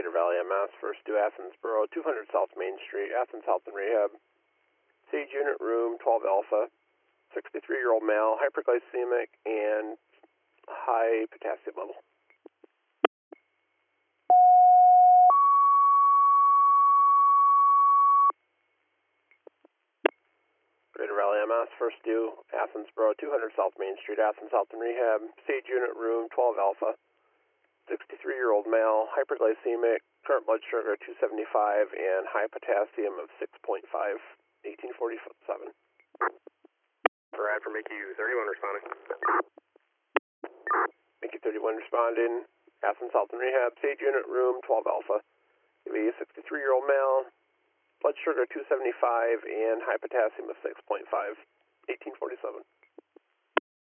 Greater Valley MS, first due Athens Borough, 200 South Main Street, Athens Health and Rehab. Sage unit room 12 Alpha, 63-year-old male, hyperglycemic and high potassium level. Greater Valley MS, first due Athens Borough, 200 South Main Street, Athens Health and Rehab. Sage unit room 12 Alpha, 63-year-old male, hyperglycemic, current blood sugar 275 and high potassium of 6.5, 1847. Brad for Mickey 31 responding. Mickey 31 responding, Athens Health and Rehab, Sage unit room 12 Alpha. A 63-year-old male, blood sugar 275 and high potassium of 6.5, 1847.